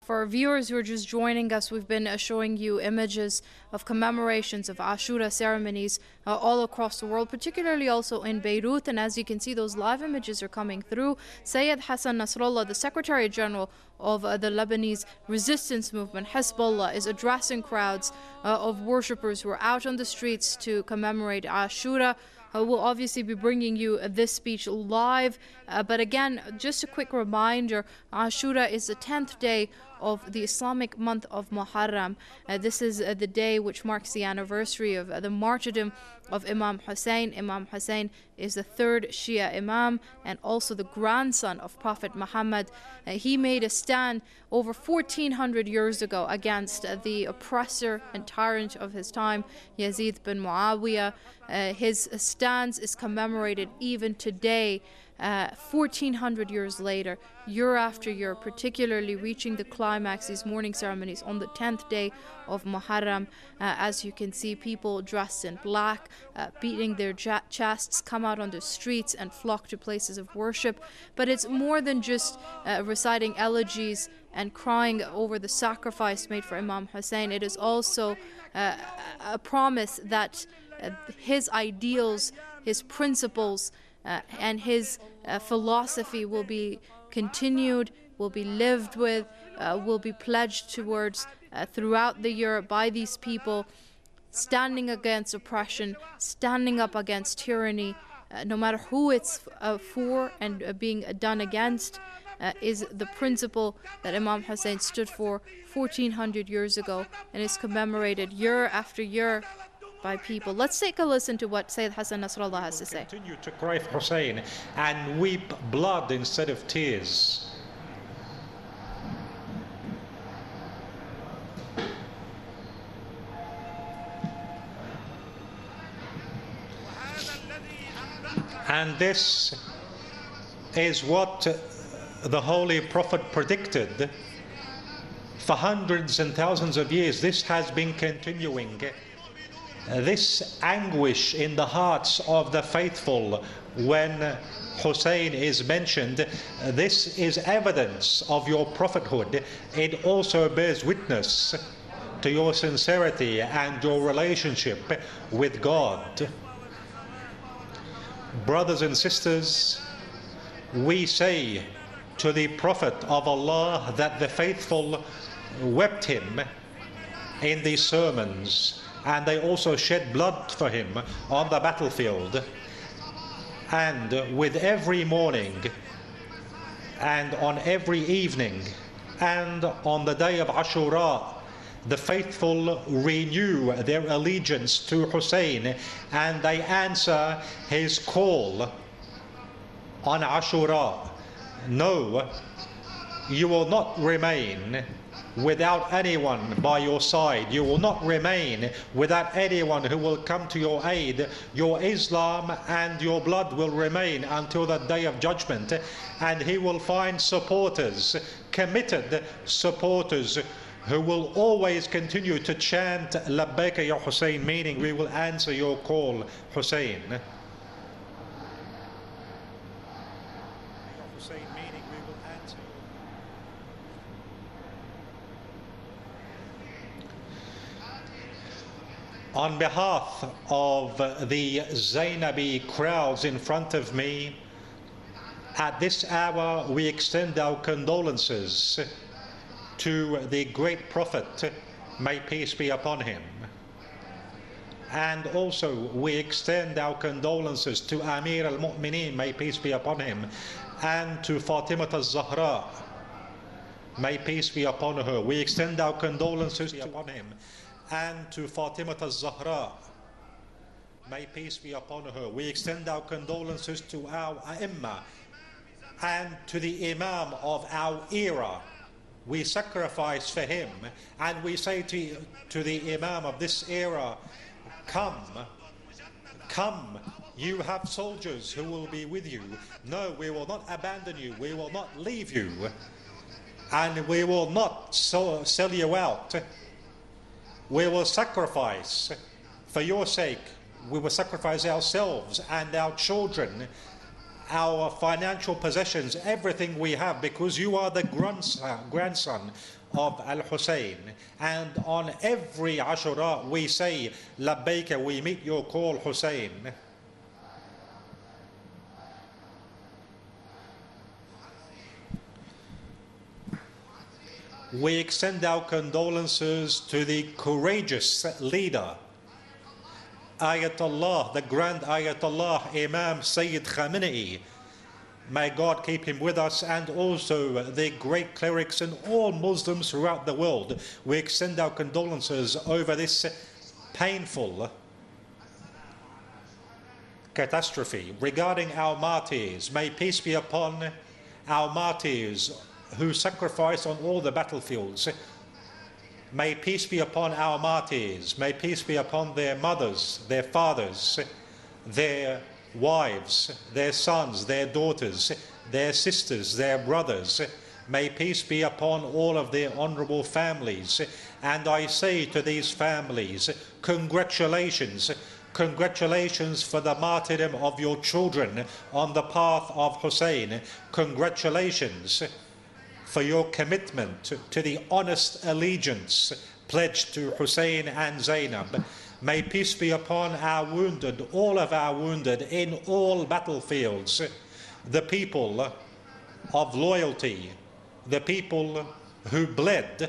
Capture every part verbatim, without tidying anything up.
For our viewers who are just joining us, we've been uh, showing you images of commemorations of Ashura ceremonies uh, all across the world, particularly also in Beirut. And as you can see, those live images are coming through. Sayyid Hassan Nasrallah, the Secretary General of uh, the Lebanese resistance movement, Hezbollah, is addressing crowds uh, of worshippers who are out on the streets to commemorate Ashura. Uh, we'll obviously be bringing you uh, this speech live. Uh, but again, just a quick reminder, Ashura is the tenth day of the Islamic month of Muharram. Uh, this is uh, the day which marks the anniversary of uh, the martyrdom of Imam Hussein. Imam Hussein is the third Shia Imam and also the grandson of Prophet Muhammad. Uh, he made a stand over fourteen hundred years ago against uh, the oppressor and tyrant of his time, Yazid bin Muawiyah. Uh, his stance is commemorated even today, Uh, fourteen hundred years later, year after year, particularly reaching the climax, these mourning ceremonies on the tenth day of Muharram. Uh, as you can see, people dressed in black, uh, beating their chests, come out on the streets and flock to places of worship. But it's more than just uh, reciting elegies and crying over the sacrifice made for Imam Hussein. It is also uh, a promise that uh, his ideals, his principles, Uh, and his uh, philosophy will be continued, will be lived with, uh, will be pledged towards uh, throughout the year by these people, standing against oppression, standing up against tyranny, uh, no matter who it's uh, for and uh, being done against, uh, is the principle that Imam Hussein stood for fourteen hundred years ago and is commemorated year after year by people. Let's take a listen to what Sayyid Hassan Nasrallah has to say. Continue to cry for Hussein and weep blood instead of tears. And this is what the Holy Prophet predicted for hundreds and thousands of years. This has been continuing. This anguish in the hearts of the faithful when Hussein is mentioned, this is evidence of your prophethood. It also bears witness to your sincerity and your relationship with God. Brothers and sisters, we say to the Prophet of Allah that the faithful wept him in these sermons, and they also shed blood for him on the battlefield. And with every morning and on every evening and on the day of Ashura, the faithful renew their allegiance to Hussein and they answer his call on Ashura. No, you will not remain without anyone by your side. You will not remain without anyone who will come to your aid. Your Islam and your blood will remain until the day of judgment, and he will find supporters, committed supporters, who will always continue to chant Labbaika ya Hussein, meaning we will answer your call, Hussein. On behalf of the Zainabi crowds in front of me, at this hour we extend our condolences to the great Prophet, may peace be upon him. And also we extend our condolences to Amir al-Mu'mineen, may peace be upon him, and to Fatima al-Zahra, may peace be upon her. We extend our condolences upon him and to Fatima al-Zahra, may peace be upon her. We extend our condolences to our A'immah and to the Imam of our era. We sacrifice for him, and we say to, to the Imam of this era, come, come, you have soldiers who will be with you. No, we will not abandon you, we will not leave you, and we will not so, sell you out. We will sacrifice for your sake. We will sacrifice ourselves and our children, our financial possessions, everything we have, because you are the grandson, grandson of Al-Hussein. And on every Ashura we say, Labbaika, we meet your call, Hussein. We extend our condolences to the courageous leader, Ayatollah, the Grand Ayatollah Imam Sayyid Khamenei. May God keep him with us, and also the great clerics and all Muslims throughout the world. We extend our condolences over this painful catastrophe. Regarding our martyrs, may peace be upon our martyrs who sacrificed on all the battlefields. May peace be upon our martyrs. May peace be upon their mothers, their fathers, their wives, their sons, their daughters, their sisters, their brothers. May peace be upon all of their honorable families. And I say to these families, congratulations. Congratulations for the martyrdom of your children on the path of Hussein. Congratulations for your commitment to, to the honest allegiance pledged to Hussein and Zainab. May peace be upon our wounded, all of our wounded in all battlefields, the people of loyalty, the people who bled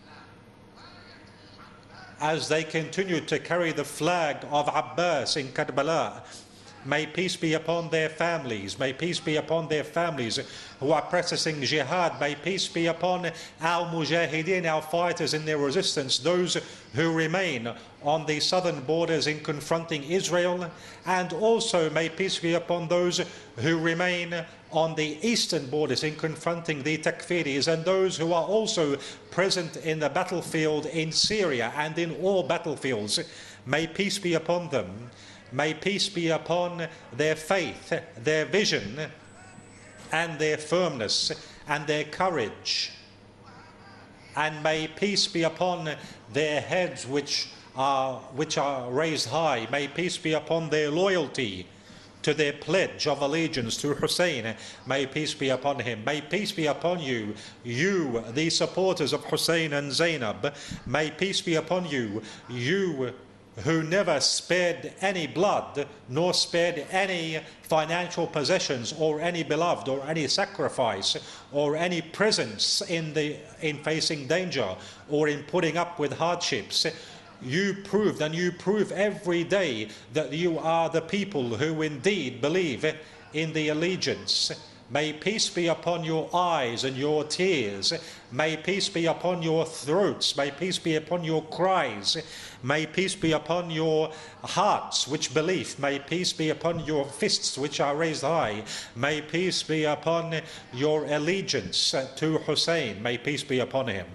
as they continued to carry the flag of Abbas in Karbala. May peace be upon their families. May peace be upon their families who are practicing jihad. May peace be upon our mujahideen, our fighters in their resistance, those who remain on the southern borders in confronting Israel. And also may peace be upon those who remain on the eastern borders in confronting the Takfiris, and those who are also present in the battlefield in Syria and in all battlefields. May peace be upon them. May peace be upon their faith, their vision, and their firmness, and their courage. And may peace be upon their heads which are, which are raised high. May peace be upon their loyalty to their pledge of allegiance to Hussein. May peace be upon him. May peace be upon you, you, the supporters of Hussein and Zainab. May peace be upon you, you who never spared any blood, nor spared any financial possessions, or any beloved, or any sacrifice, or any presence in, the, in facing danger, or in putting up with hardships. You proved, and you prove every day, that you are the people who indeed believe in the allegiance. May peace be upon your eyes and your tears. May peace be upon your throats. May peace be upon your cries. May peace be upon your hearts which believe. May peace be upon your fists which are raised high. May peace be upon your allegiance to Hussein. May peace be upon him.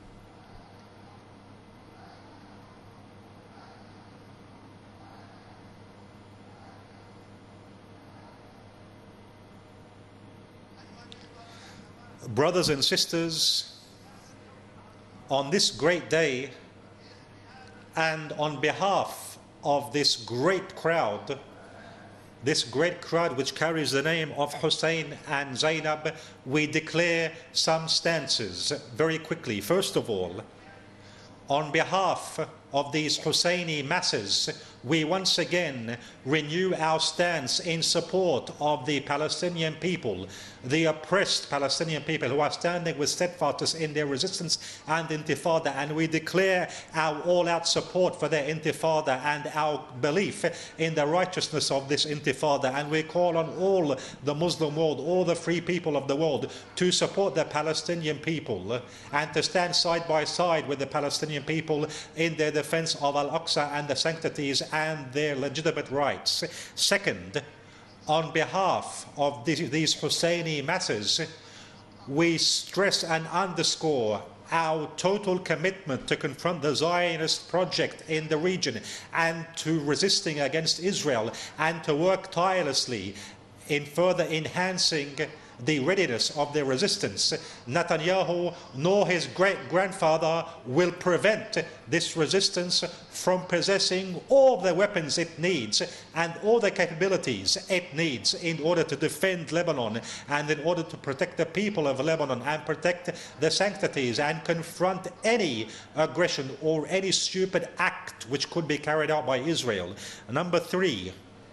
Brothers and sisters, on this great day, and on behalf of this great crowd, this great crowd which carries the name of Hussein and Zainab, we declare some stances very quickly. First of all, on behalf of these Husseini masses, we once again renew our stance in support of the Palestinian people, the oppressed Palestinian people who are standing with steadfastness in their resistance and intifada, and we declare our all-out support for their intifada and our belief in the righteousness of this intifada, and we call on all the Muslim world, all the free people of the world, to support the Palestinian people and to stand side by side with the Palestinian people in their defense of Al-Aqsa and the sanctities and their legitimate rights. Second, on behalf of these, these Husseini masses, we stress and underscore our total commitment to confront the Zionist project in the region and to resisting against Israel, and to work tirelessly in further enhancing the readiness of their resistance. Netanyahu nor his great-grandfather will prevent this resistance from possessing all the weapons it needs and all the capabilities it needs in order to defend Lebanon and in order to protect the people of Lebanon and protect the sanctities and confront any aggression or any stupid act which could be carried out by Israel. Number three,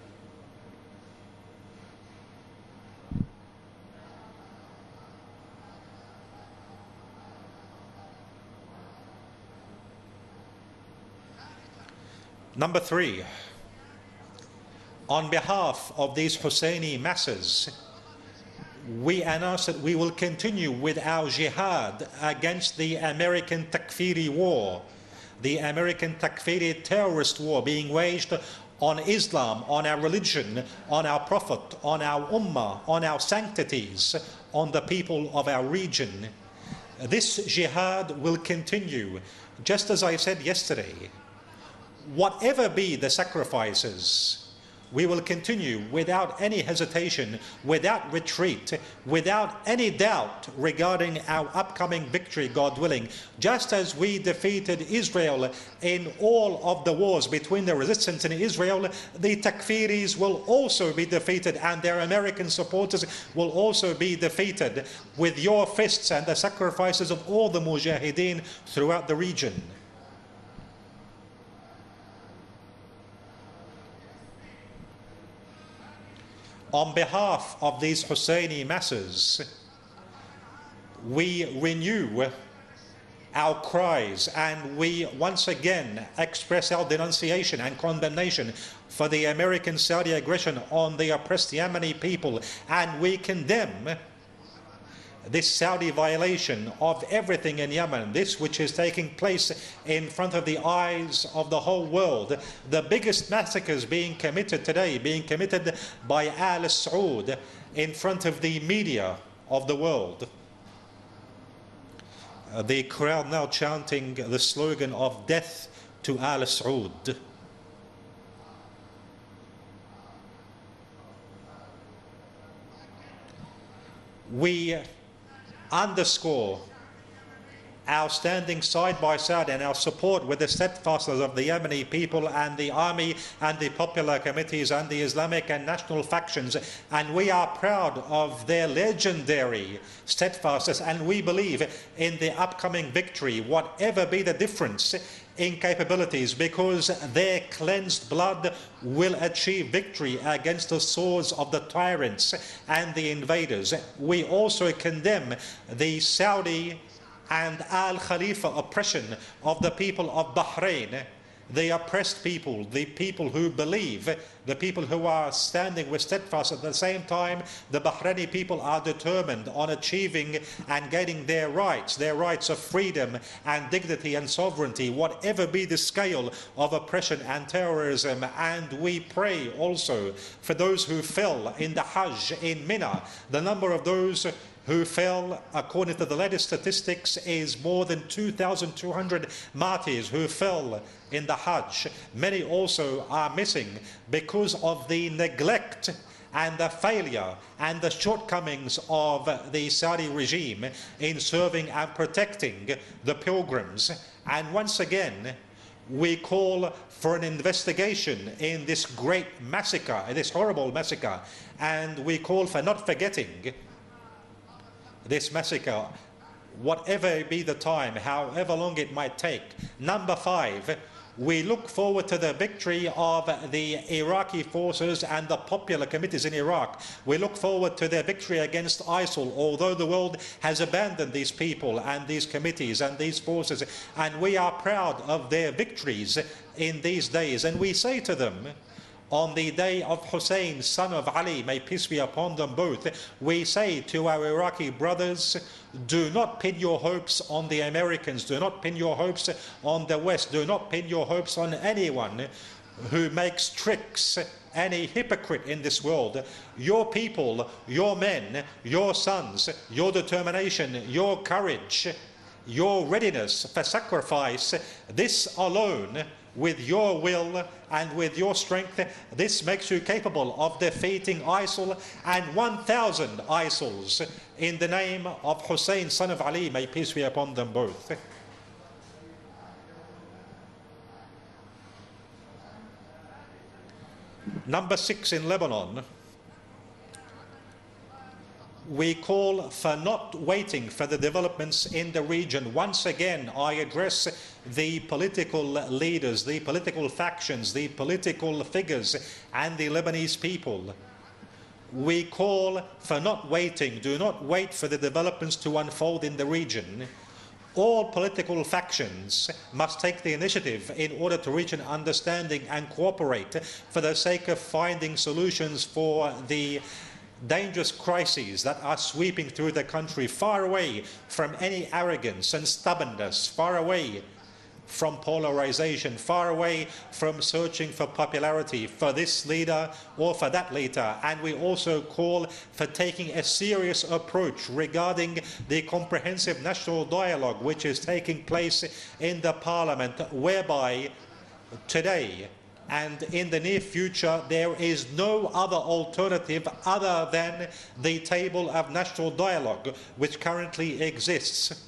Number three, on behalf of these Husseini masses, we announce that we will continue with our jihad against the American Takfiri war, the American Takfiri terrorist war being waged on Islam, on our religion, on our Prophet, on our Ummah, on our sanctities, on the people of our region. This jihad will continue, just as I said yesterday. Whatever be the sacrifices, we will continue without any hesitation, without retreat, without any doubt regarding our upcoming victory, God willing. Just as we defeated Israel in all of the wars between the resistance and Israel, the Takfiris will also be defeated, and their American supporters will also be defeated with your fists and the sacrifices of all the mujahideen throughout the region. On behalf of these Husseini masses, we renew our cries and we once again express our denunciation and condemnation for the American Saudi aggression on the oppressed Yemeni people, and we condemn this Saudi violation of everything in Yemen, this which is taking place in front of the eyes of the whole world. The biggest massacres being committed today, being committed by Al Saud in front of the media of the world. Uh, the crowd now chanting the slogan of death to Al Saud. We underscore our standing side by side and our support with the steadfastness of the Yemeni people and the army and the popular committees and the Islamic and national factions, and we are proud of their legendary steadfastness, and we believe in the upcoming victory, whatever be the difference in capabilities, because their cleansed blood will achieve victory against the swords of the tyrants and the invaders. We also condemn the Saudi and Al Khalifa oppression of the people of Bahrain, the oppressed people, the people who believe, the people who are standing with steadfast. At the same time, the Bahraini people are determined on achieving and gaining their rights, their rights of freedom and dignity and sovereignty, whatever be the scale of oppression and terrorism. And we pray also for those who fell in the Hajj in Mina. The number of those who fell, according to the latest statistics, is more than two thousand two hundred martyrs who fell in the Hajj. Many also are missing because of the neglect and the failure and the shortcomings of the Saudi regime in serving and protecting the pilgrims. And once again, we call for an investigation in this great massacre, this horrible massacre, and we call for not forgetting this massacre, whatever be the time, however long it might take. Number five, we look forward to the victory of the Iraqi forces and the popular committees in Iraq. We look forward to their victory against ISIL, although the world has abandoned these people and these committees and these forces, and we are proud of their victories in these days. And we say to them, on the day of Hussein, son of Ali, may peace be upon them both, we say to our Iraqi brothers, do not pin your hopes on the Americans, do not pin your hopes on the West, do not pin your hopes on anyone who makes tricks, any hypocrite in this world. Your people, your men, your sons, your determination, your courage, your readiness for sacrifice, this alone with your will and with your strength. This makes you capable of defeating ISIL and one thousand ISILs in the name of Hussein, son of Ali, may peace be upon them both. Number six, in Lebanon, we call for not waiting for the developments in the region. Once again, I address the political leaders, the political factions, the political figures, and the Lebanese people. We call for not waiting. Do not wait for the developments to unfold in the region. All political factions must take the initiative in order to reach an understanding and cooperate for the sake of finding solutions for the dangerous crises that are sweeping through the country, far away from any arrogance and stubbornness, far away from polarization, far away from searching for popularity for this leader or for that leader. And we also call for taking a serious approach regarding the comprehensive national dialogue which is taking place in the parliament, whereby today and in the near future there is no other alternative other than the table of national dialogue which currently exists.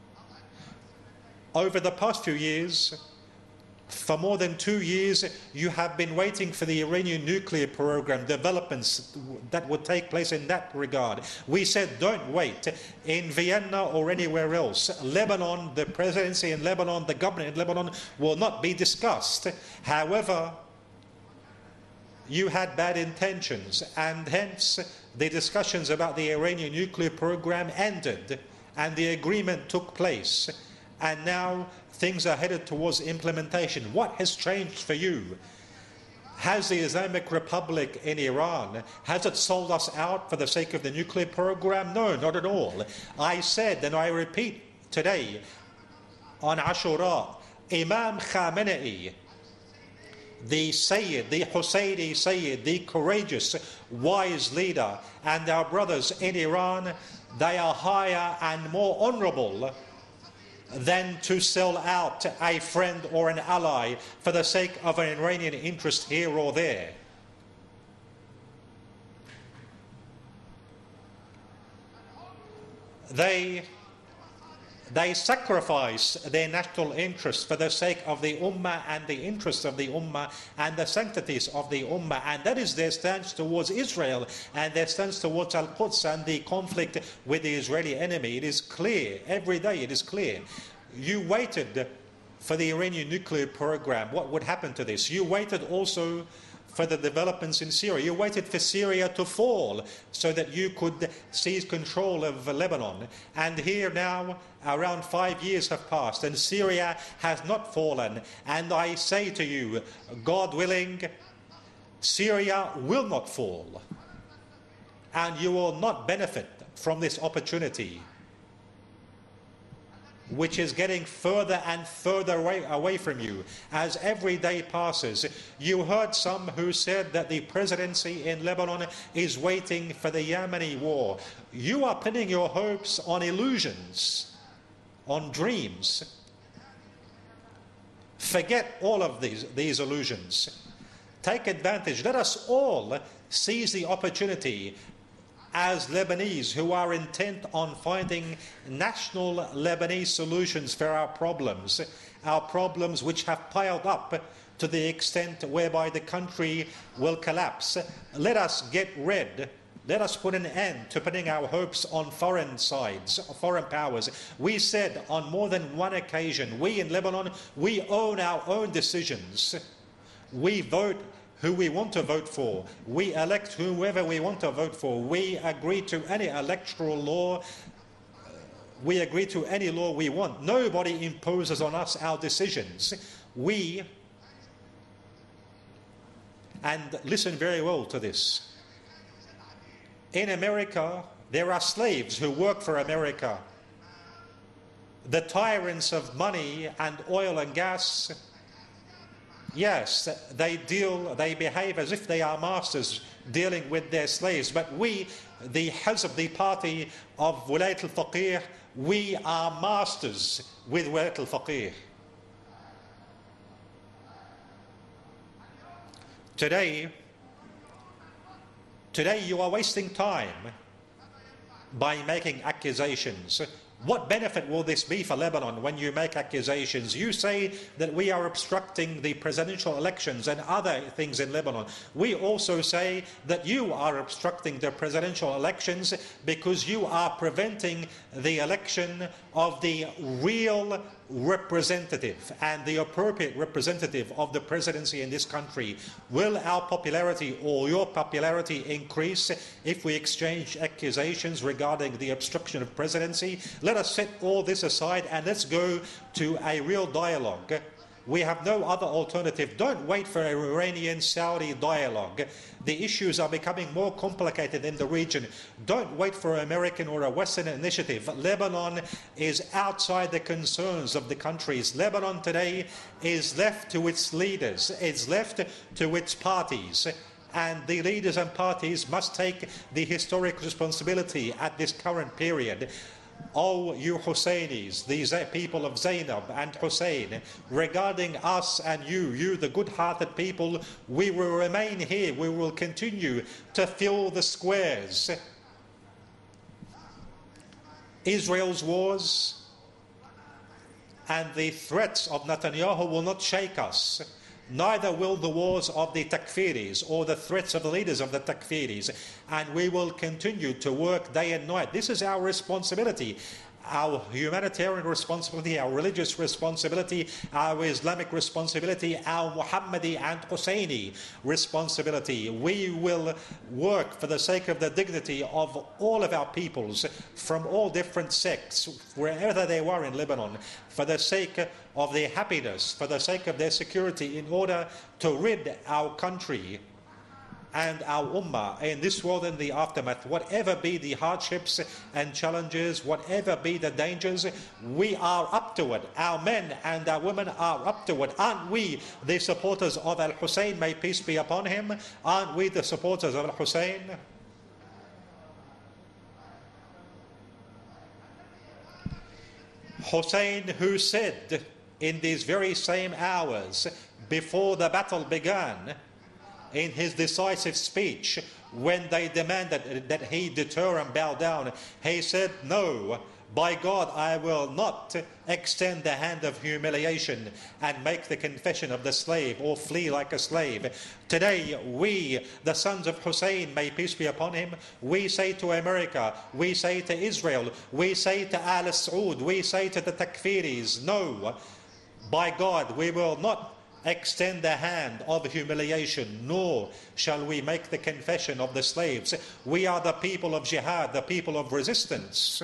Over the past few years, for more than two years, you have been waiting for the Iranian nuclear program, developments that would take place in that regard. We said, don't wait. In Vienna or anywhere else, Lebanon, the presidency in Lebanon, the government in Lebanon will not be discussed. However, you had bad intentions, and hence the discussions about the Iranian nuclear program ended, and the agreement took place. And now things are headed towards implementation. What has changed for you? Has the Islamic Republic in Iran, has it sold us out for the sake of the nuclear program? No, not at all. I said, and I repeat today, on Ashura, Imam Khamenei, the Sayyid, the Husseini Sayyid, the courageous, wise leader, and our brothers in Iran, they are higher and more honorable than to sell out a friend or an ally for the sake of an Iranian interest here or there. They, they sacrifice their national interests for the sake of the Ummah and the interests of the Ummah and the sanctities of the Ummah, and that is their stance towards Israel and their stance towards Al-Quds and the conflict with the Israeli enemy. It is clear, every day it is clear. You waited for the Iranian nuclear program. What would happen to this? You waited also for the developments in Syria. You waited for Syria to fall so that you could seize control of Lebanon. And here now, around five years have passed, and Syria has not fallen. And I say to you, God willing, Syria will not fall. And you will not benefit from this opportunity, which is getting further and further away, away from you as every day passes. You heard some who said that the presidency in Lebanon is waiting for the Yemeni war. You are pinning your hopes on illusions, on dreams. Forget all of these, these illusions. Take advantage. Let us all seize the opportunity as Lebanese who are intent on finding national Lebanese solutions for our problems, our problems which have piled up to the extent whereby the country will collapse. Let us get rid, let us put an end to putting our hopes on foreign sides, foreign powers. We said on more than one occasion, we in Lebanon, we own our own decisions. We vote who we want to vote for. We elect whoever we want to vote for. We agree to any electoral law. We agree to any law we want. Nobody imposes on us our decisions. We, and listen very well to this, in America, there are slaves who work for America. The tyrants of money and oil and gas, yes, they deal, they behave as if they are masters dealing with their slaves. But we, the Hizb, the party of Wilayat al-Faqih, we are masters with Wilayat al-Faqih. Today, today you are wasting time by making accusations. What benefit will this be for Lebanon when you make accusations? You say that we are obstructing the presidential elections and other things in Lebanon. We also say that you are obstructing the presidential elections because you are preventing the election of the real representative and the appropriate representative of the presidency in this country. Will our popularity or your popularity increase if we exchange accusations regarding the obstruction of presidency? Let us set all this aside and let's go to a real dialogue. We have no other alternative. Don't wait for an Iranian-Saudi dialogue. The issues are becoming more complicated in the region. Don't wait for an American or a Western initiative. Lebanon is outside the concerns of the countries. Lebanon today is left to its leaders. It's left to its parties. And the leaders and parties must take the historic responsibility at this current period. Oh, you Husseinis, these people of Zainab and Hussein, regarding us and you, you the good-hearted people, we will remain here. We will continue to fill the squares. Israel's wars and the threats of Netanyahu will not shake us. Neither will the wars of the Takfiris or the threats of the leaders of the Takfiris. And we will continue to work day and night. This is our responsibility. Our humanitarian responsibility, our religious responsibility, our Islamic responsibility, our Muhammadi and Husseini responsibility. We will work for the sake of the dignity of all of our peoples from all different sects, wherever they were in Lebanon, for the sake of their happiness, for the sake of their security, in order to rid our country and our ummah in this world and the aftermath, whatever be the hardships and challenges, whatever be the dangers, we are up to it. Our men and our women are up to it. Aren't we the supporters of Al-Hussein, may peace be upon him? Aren't we the supporters of Al-Hussein? Hussein, who said in these very same hours before the battle began, in his decisive speech, when they demanded that he deter and bow down, he said, no, by God, I will not extend the hand of humiliation and make the confession of the slave or flee like a slave. Today, we, the sons of Hussein, may peace be upon him, we say to America, we say to Israel, we say to Al Saud, we say to the Takfiris, no, by God, we will not extend the hand of humiliation, nor shall we make the confession of the slaves. We are the people of jihad, the people of resistance.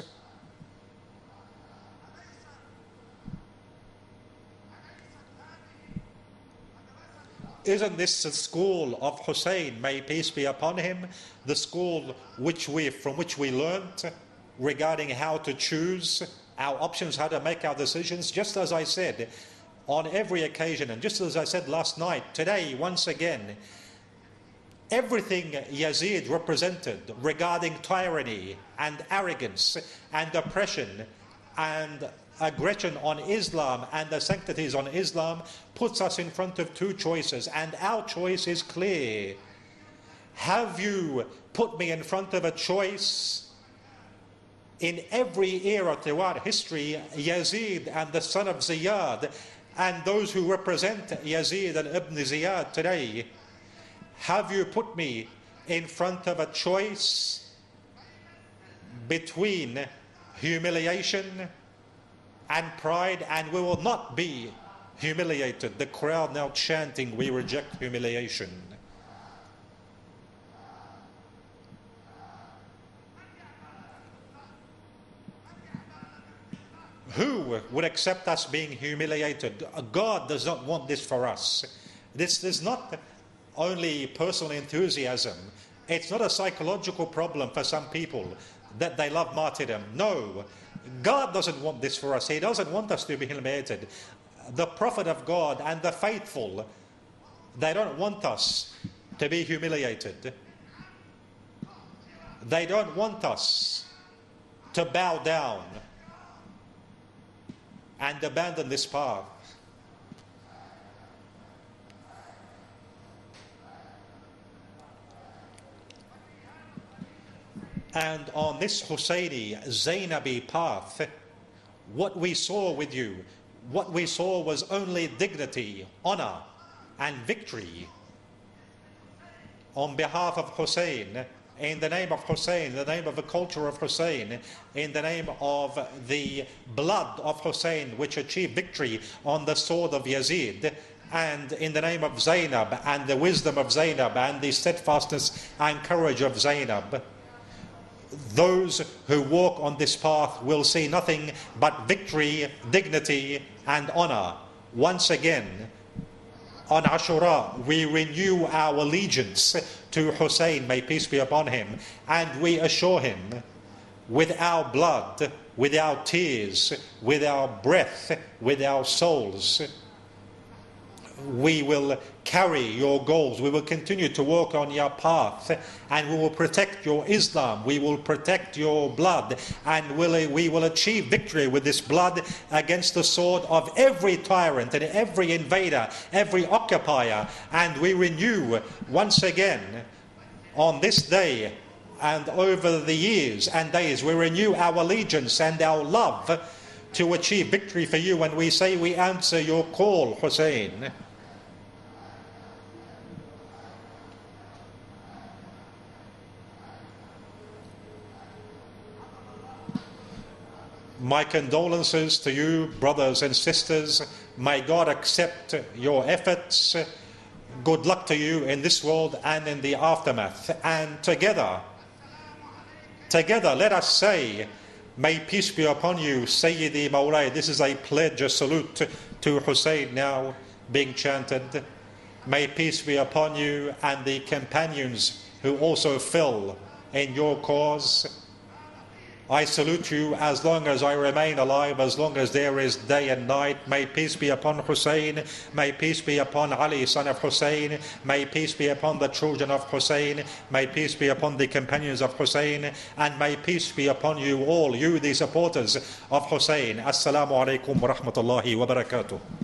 Isn't this the school of Hussein, may peace be upon him, the school which we, from which we learnt regarding how to choose our options, how to make our decisions? Just as I said, on every occasion, and just as I said last night, today, once again, everything Yazid represented regarding tyranny and arrogance and oppression and aggression on Islam and the sanctities on Islam puts us in front of two choices, and our choice is clear. Have you put me in front of a choice? In every era throughout history, Yazid and the son of Ziyad and those who represent Yazid and Ibn Ziyad today, have you put me in front of a choice between humiliation and pride? And we will not be humiliated. The crowd now chanting, we reject humiliation. Who would accept us being humiliated? God does not want this for us. This is not only personal enthusiasm. It's not a psychological problem for some people that they love martyrdom. No, God doesn't want this for us. He doesn't want us to be humiliated. The Prophet of God and the faithful, they don't want us to be humiliated. They don't want us to bow down and abandon this path. And on this Husseini Zainabi path, what we saw with you, what we saw was only dignity, honor, and victory. On behalf of Hussein, in the name of Hussein, in the name of the culture of Hussein, in the name of the blood of Hussein, which achieved victory on the sword of Yazid, and in the name of Zainab, and the wisdom of Zainab, and the steadfastness and courage of Zainab, those who walk on this path will see nothing but victory, dignity, and honor. Once again, on Ashura, we renew our allegiance to Hussein, may peace be upon him, and we assure him, with our blood, with our tears, with our breath, with our souls, we will carry your goals. We will continue to walk on your path, and we will protect your Islam. We will protect your blood, and we'll, we will achieve victory with this blood against the sword of every tyrant and every invader, every occupier. And we renew once again on this day and over the years and days, we renew our allegiance and our love to achieve victory for you. When we say we answer your call, Hussein. My condolences to you, brothers and sisters. May God accept your efforts. Good luck to you in this world and in the aftermath. And together, together, let us say, may peace be upon you, Sayyidi Mawlay. This is a pledge, a salute to Hussein now being chanted. May peace be upon you and the companions who also fell in your cause. I salute you as long as I remain alive, as long as there is day and night. May peace be upon Hussein. May peace be upon Ali, son of Hussein. May peace be upon the children of Hussein. May peace be upon the companions of Hussein. And may peace be upon you all, you the supporters of Hussein. Assalamu alaikum wa rahmatullahi wa barakatuh.